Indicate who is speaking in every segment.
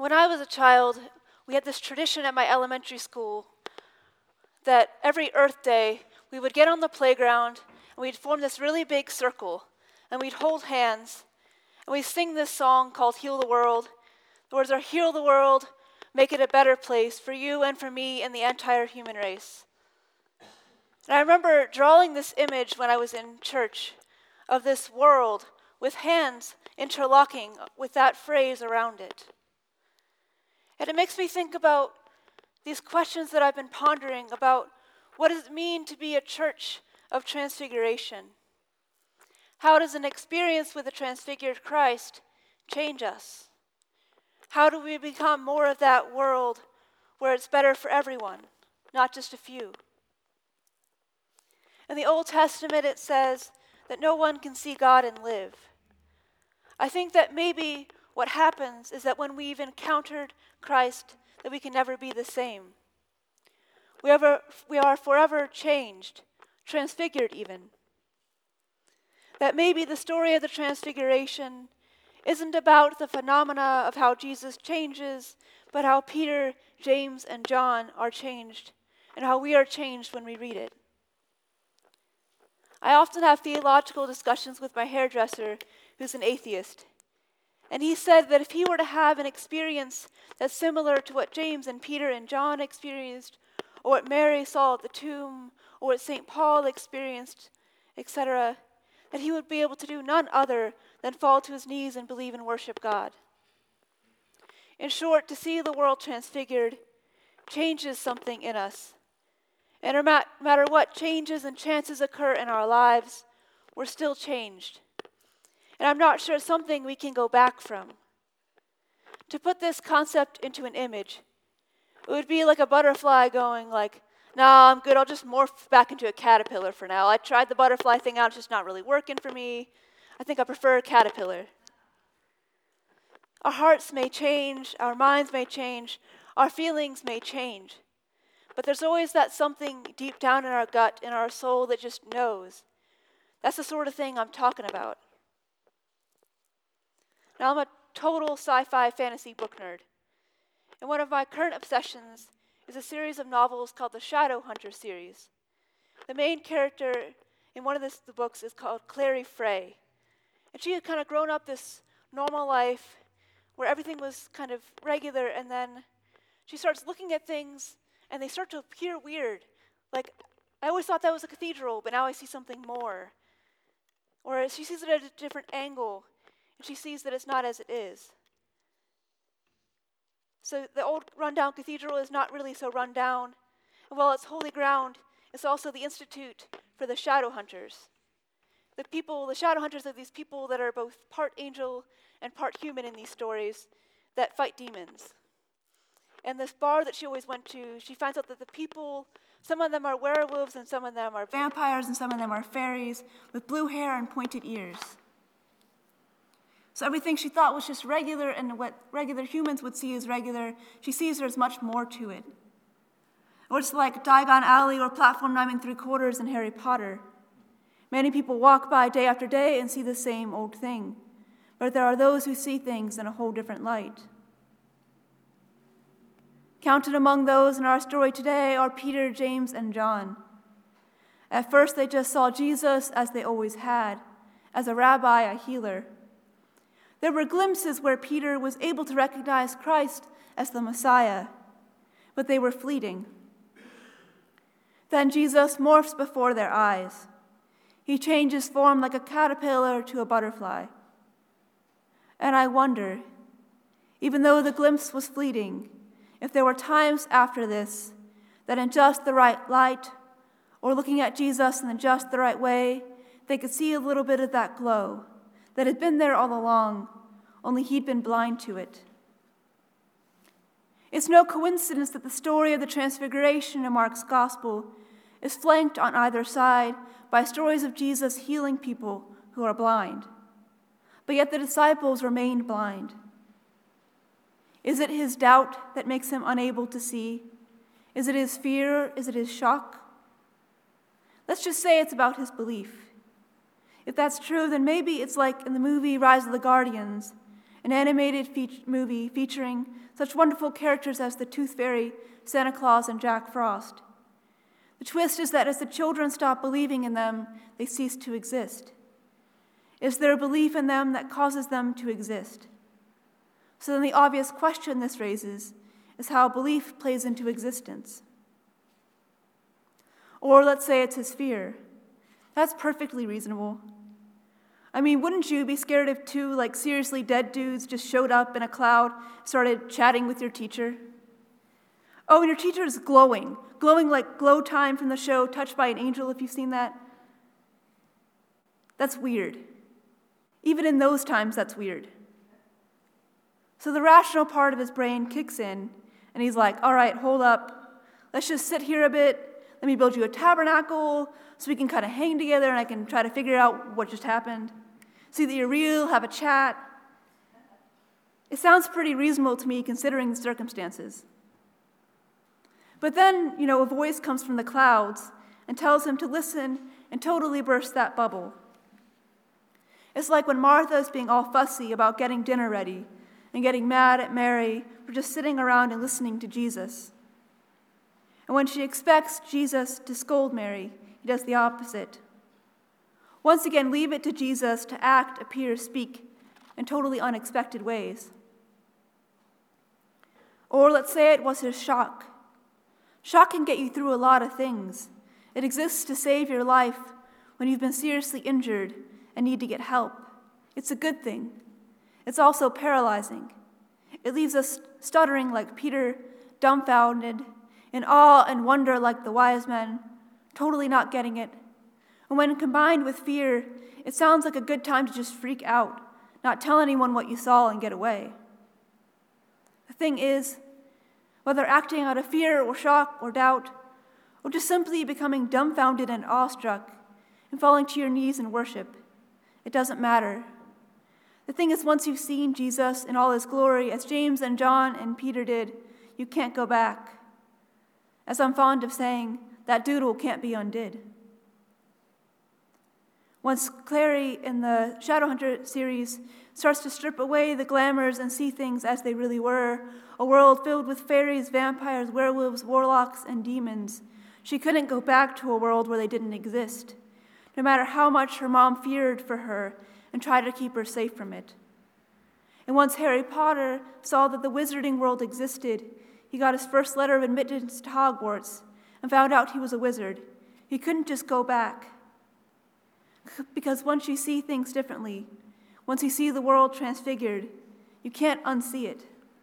Speaker 1: When I was a child, we had this tradition at my elementary school that every Earth Day, we would get on the playground and we'd form this really big circle and we'd hold hands and we'd sing this song called Heal the World. The words are, heal the world, make it a better place for you and for me and the entire human race. And I remember drawing this image when I was in church of this world with hands interlocking with that phrase around it. And it makes me think about these questions that I've been pondering about what does it mean to be a church of transfiguration? How does an experience with a transfigured Christ change us? How do we become more of that world where it's better for everyone, not just a few? In the Old Testament, it says that no one can see God and live. I think that maybe what happens is that when we've encountered Christ, that we can never be the same. We are forever changed, transfigured even. That maybe the story of the transfiguration isn't about the phenomena of how Jesus changes, but how Peter, James, and John are changed, and how we are changed when we read it. I often have theological discussions with my hairdresser, who's an atheist. And he said that if he were to have an experience that's similar to what James and Peter and John experienced, or what Mary saw at the tomb, or what St. Paul experienced, etc., that he would be able to do none other than fall to his knees and believe and worship God. In short, to see the world transfigured changes something in us. And no matter what changes and chances occur in our lives, we're still changed. And I'm not sure it's something we can go back from. To put this concept into an image, it would be like a butterfly going like, nah, I'm good, I'll just morph back into a caterpillar for now. I tried the butterfly thing out, it's just not really working for me. I think I prefer a caterpillar. Our hearts may change, our minds may change, our feelings may change. But there's always that something deep down in our gut, in our soul that just knows. That's the sort of thing I'm talking about. Now, I'm a total sci-fi fantasy book nerd. And one of my current obsessions is a series of novels called the Shadowhunter series. The main character in one of the books is called Clary Frey. And she had kind of grown up this normal life where everything was kind of regular, and then she starts looking at things and they start to appear weird. Like, I always thought that was a cathedral, but now I see something more. Or she sees it at a different angle, and she sees that it's not as it is. So the old rundown cathedral is not really so run down. And while it's holy ground, it's also the institute for the shadow hunters. The shadow hunters are these people that are both part angel and part human in these stories that fight demons. And this bar that she always went to, she finds out that the people, some of them are werewolves and some of them are vampires and some of them are fairies with blue hair and pointed ears. So everything she thought was just regular and what regular humans would see as regular, she sees there's much more to it. Or it's like Diagon Alley or Platform 9 3/4 in Harry Potter. Many people walk by day after day and see the same old thing. But there are those who see things in a whole different light. Counted among those in our story today are Peter, James, and John. At first, they just saw Jesus as they always had, as a rabbi, a healer. There were glimpses where Peter was able to recognize Christ as the Messiah, but they were fleeting. Then Jesus morphs before their eyes. He changes form like a caterpillar to a butterfly. And I wonder, even though the glimpse was fleeting, if there were times after this that in just the right light, or looking at Jesus in just the right way, they could see a little bit of that glow that had been there all along, only he'd been blind to it. It's no coincidence that the story of the Transfiguration in Mark's Gospel is flanked on either side by stories of Jesus healing people who are blind. But yet the disciples remained blind. Is it his doubt that makes him unable to see? Is it his fear? Is it his shock? Let's just say it's about his belief. If that's true, then maybe it's like in the movie Rise of the Guardians, an animated movie featuring such wonderful characters as the Tooth Fairy, Santa Claus, and Jack Frost. The twist is that as the children stop believing in them, they cease to exist. It's their belief in them that causes them to exist. So then the obvious question this raises is how belief plays into existence. Or let's say it's his fear. That's perfectly reasonable. I mean, wouldn't you be scared if two, seriously dead dudes just showed up in a cloud, started chatting with your teacher? Oh, and your teacher is glowing like Glow Time from the show Touched by an Angel, if you've seen that. That's weird. Even in those times, that's weird. So the rational part of his brain kicks in, and he's like, all right, hold up. Let's just sit here a bit. Let me build you a tabernacle so we can kind of hang together and I can try to figure out what just happened. See that you're real, have a chat. It sounds pretty reasonable to me considering the circumstances. But then, a voice comes from the clouds and tells him to listen and totally burst that bubble. It's like when Martha is being all fussy about getting dinner ready and getting mad at Mary for just sitting around and listening to Jesus. And when she expects Jesus to scold Mary, he does the opposite. Once again, leave it to Jesus to act, appear, speak in totally unexpected ways. Or let's say it was his shock. Shock can get you through a lot of things. It exists to save your life when you've been seriously injured and need to get help. It's a good thing. It's also paralyzing. It leaves us stuttering like Peter, dumbfounded, in awe and wonder like the wise men, totally not getting it. And when combined with fear, it sounds like a good time to just freak out, not tell anyone what you saw and get away. The thing is, whether acting out of fear or shock or doubt, or just simply becoming dumbfounded and awestruck and falling to your knees in worship, it doesn't matter. The thing is, once you've seen Jesus in all his glory, as James and John and Peter did, you can't go back. As I'm fond of saying, that doodle can't be undid. Once Clary in the Shadowhunter series starts to strip away the glamours and see things as they really were, a world filled with fairies, vampires, werewolves, warlocks, and demons, she couldn't go back to a world where they didn't exist, no matter how much her mom feared for her and tried to keep her safe from it. And once Harry Potter saw that the wizarding world existed, he got his first letter of admittance to Hogwarts and found out he was a wizard. He couldn't just go back. Because once you see things differently, once you see the world transfigured, you can't unsee it.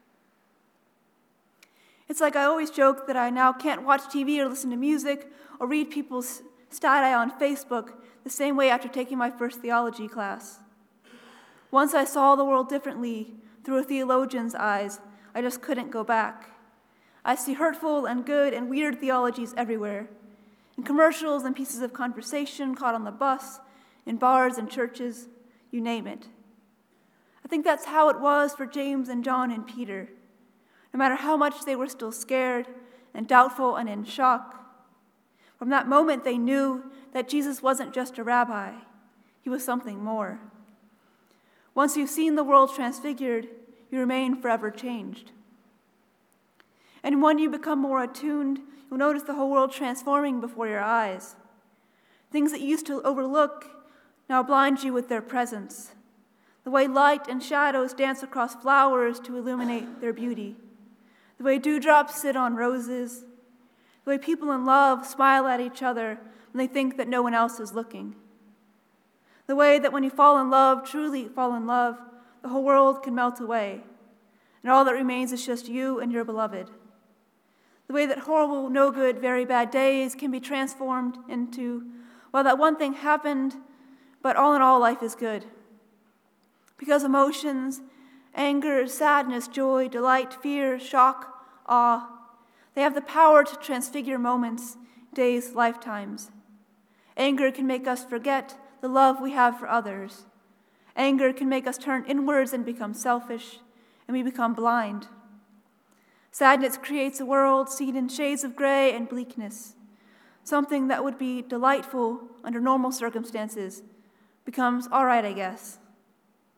Speaker 1: It's like I always joke that I now can't watch TV or listen to music or read people's stat-eye on Facebook the same way after taking my first theology class. Once I saw the world differently through a theologian's eyes, I just couldn't go back. I see hurtful and good and weird theologies everywhere, in commercials and pieces of conversation caught on the bus, in bars and churches, you name it. I think that's how it was for James and John and Peter. No matter how much they were still scared and doubtful and in shock, from that moment they knew that Jesus wasn't just a rabbi, he was something more. Once you've seen the world transfigured, you remain forever changed. And when you become more attuned, you'll notice the whole world transforming before your eyes. Things that you used to overlook now blind you with their presence. The way light and shadows dance across flowers to illuminate their beauty. The way dewdrops sit on roses. The way people in love smile at each other when they think that no one else is looking. The way that when you fall in love, truly fall in love, the whole world can melt away, and all that remains is just you and your beloved. The way that horrible, no good, very bad days can be transformed into, well, that one thing happened, but all in all, life is good. Because emotions, anger, sadness, joy, delight, fear, shock, awe, they have the power to transfigure moments, days, lifetimes. Anger can make us forget the love we have for others. Anger can make us turn inwards and become selfish, and we become blind. Sadness creates a world seen in shades of gray and bleakness. Something that would be delightful under normal circumstances becomes all right, I guess.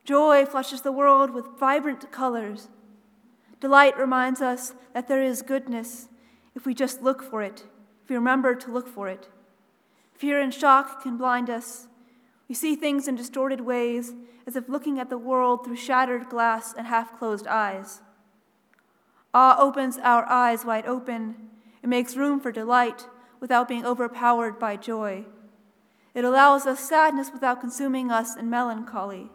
Speaker 1: Joy flushes the world with vibrant colors. Delight reminds us that there is goodness if we just look for it, if we remember to look for it. Fear and shock can blind us. We see things in distorted ways, as if looking at the world through shattered glass and half-closed eyes. Awe opens our eyes wide open. It makes room for delight without being overpowered by joy. It allows us sadness without consuming us in melancholy.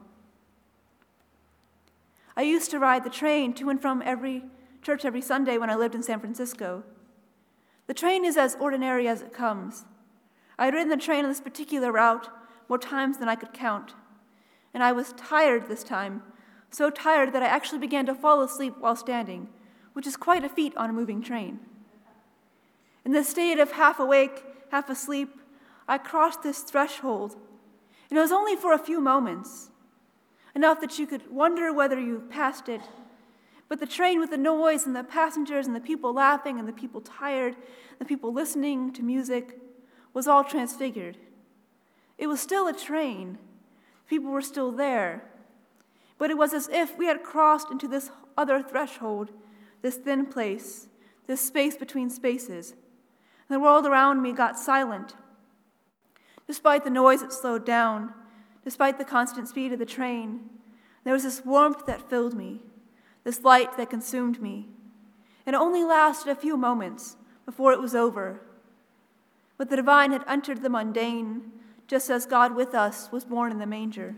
Speaker 1: I used to ride the train to and from church every Sunday when I lived in San Francisco. The train is as ordinary as it comes. I had ridden the train on this particular route more times than I could count. And I was tired this time, so tired that I actually began to fall asleep while standing, which is quite a feat on a moving train. In this state of half awake, half asleep, I crossed this threshold, and it was only for a few moments, enough that you could wonder whether you passed it. But the train, with the noise and the passengers and the people laughing and the people tired, the people listening to music, was all transfigured. It was still a train. People were still there. But it was as if we had crossed into this other threshold, this thin place, this space between spaces. And the world around me got silent. Despite the noise, it slowed down. Despite the constant speed of the train, there was this warmth that filled me, this light that consumed me. And it only lasted a few moments before it was over. But the divine had entered the mundane, just as God with us was born in the manger.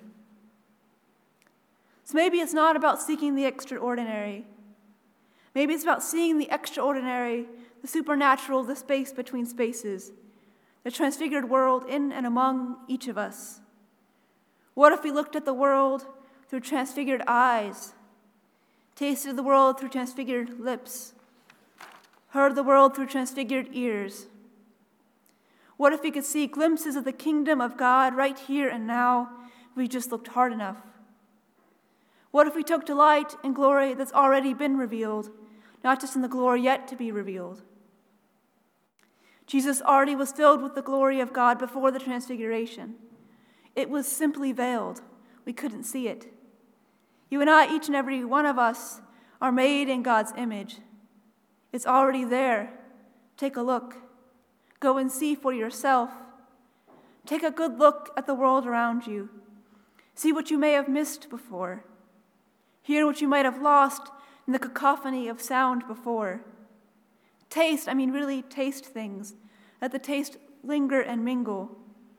Speaker 1: So maybe it's not about seeking the extraordinary. Maybe it's about seeing the extraordinary, the supernatural, the space between spaces, the transfigured world in and among each of us. What if we looked at the world through transfigured eyes, tasted the world through transfigured lips, heard the world through transfigured ears? What if we could see glimpses of the kingdom of God right here and now if we just looked hard enough? What if we took delight in glory that's already been revealed, not just in the glory yet to be revealed? Jesus already was filled with the glory of God before the transfiguration. It was simply veiled. We couldn't see it. You and I, each and every one of us, are made in God's image. It's already there. Take a look. Go and see for yourself. Take a good look at the world around you. See what you may have missed before. Hear what you might have lost in the cacophony of sound before. Taste, really taste things. Let the taste linger and mingle.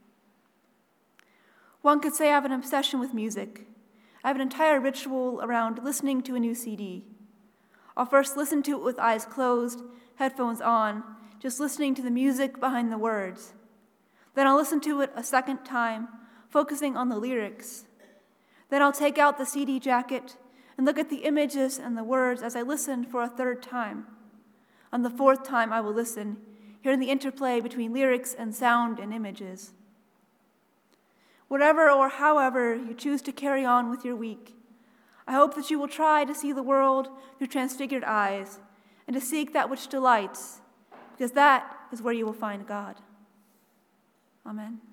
Speaker 1: One could say I have an obsession with music. I have an entire ritual around listening to a new CD. I'll first listen to it with eyes closed, headphones on, just listening to the music behind the words. Then I'll listen to it a second time, focusing on the lyrics. Then I'll take out the CD jacket and look at the images and the words as I listen for a third time. On the fourth time I will listen, hearing the interplay between lyrics and sound and images. Whatever or however you choose to carry on with your week, I hope that you will try to see the world through transfigured eyes and to seek that which delights, because that is where you will find God. Amen.